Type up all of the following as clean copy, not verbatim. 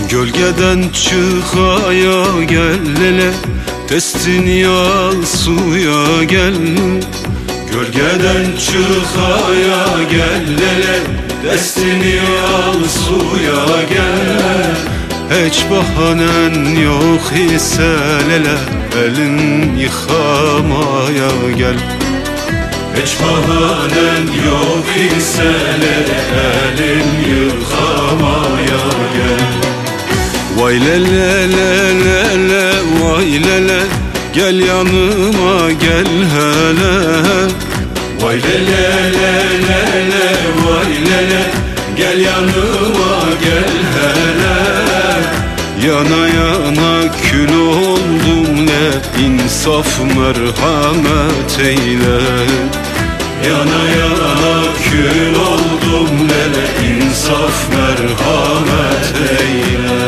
Gölgeden çık aya gel lele, destini al suya gel. Gölgeden çık aya gel lele, destini al suya gel. Hiç bahanen yok ise lele, elin yıkamaya gel. Hiç bahanen yok ise lele, elin yıkamaya gel. Vay lele lele vay lele, gel yanıma gel hele. Vay lele lele vay lele, gel yanıma gel hele. Yana yana kül oldum ne, insaf merhamet eyle. Yana yana kül oldum lele, insaf merhamet eyle.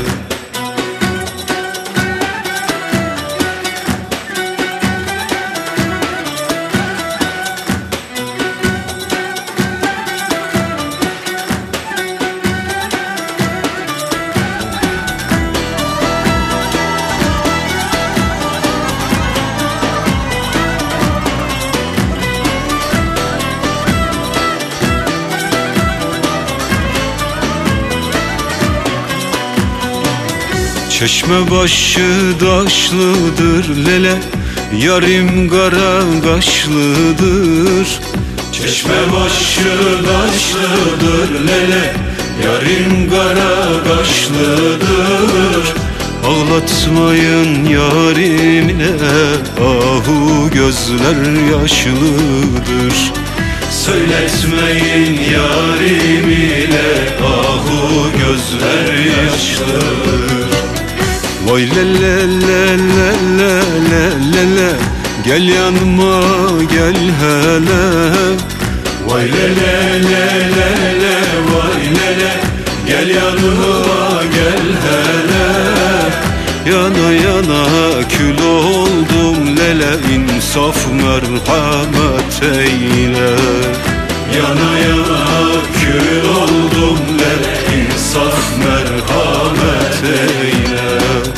Çeşme başı daşlıdır lele, yarim kara kaşlıdır. Çeşme başı daşlıdır lele, yarim kara kaşlıdır. Ağlatmayın yarimine, ahu gözler yaşlıdır. Söyletmeyin yarimine, ahu gözler yaşlıdır. Vay lele lele lele lele, gel yanıma gel hele. Vay lele lele lele vay lele, gel yanıma gel hele. Yana yana kül oldum lele, insaf merhamet eyle. Yana yana kül oldum lele, insaf merhamet eyle.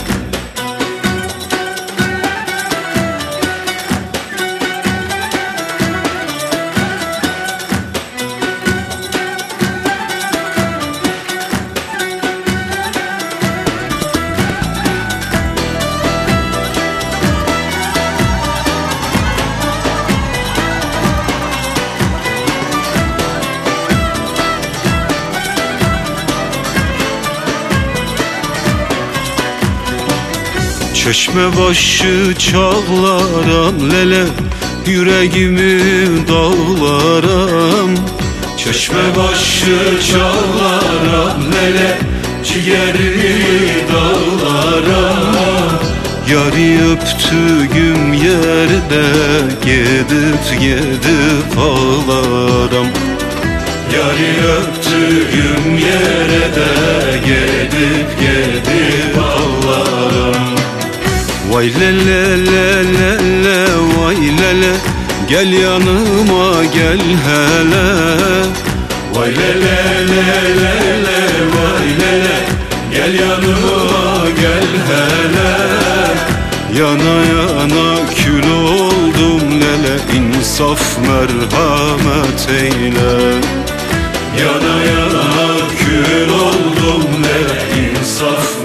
Çeşme başı çağlaram lele, yüreğimi dağlaram. Çeşme başı çağlaram lele, ciğerimi dağlaram. Yarı öptüğüm yerde gidip gidip ağlaram. Yarı öptüğüm yerde gidip gidip ağlaram. Vay lele lele lele vay lele, gel yanıma gel hele. Vay lele lele lele vay lele, gel yanıma gel hele. Yana yana kül oldum lele, insaf merhamet eyle. Yana yana kül oldum lele, insaf